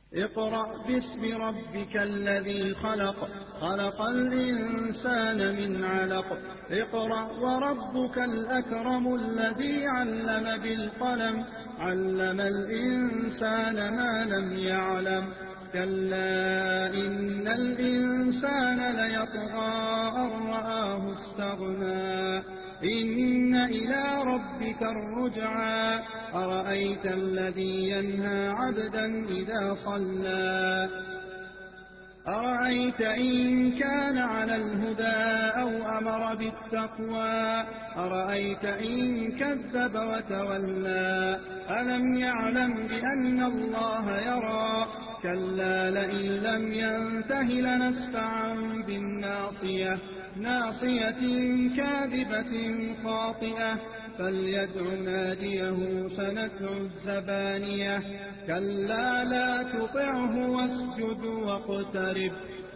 اقرأ باسم ربك الذي خلق خلق الإنسان من علق اقرأ وربك الأكرم الذي علم بالقلم علم الإنسان ما لم يعلم كلا إن الإنسان ليطغى أن رآه استغنى إن إلى ربك الرجعى أرأيت الذي ينهى عبدا إذا صلى أرأيت إن كان على الهدى أو أمر بالتقوى أرأيت إن كذب وتولى ألم يعلم بأن الله يرى كلا لئن لم ينته لنسفعا بالناصية ناصية كاذبة خاطئة فليدع ناديه سندع الزبانية كلا لا تطعه واسجد واقترب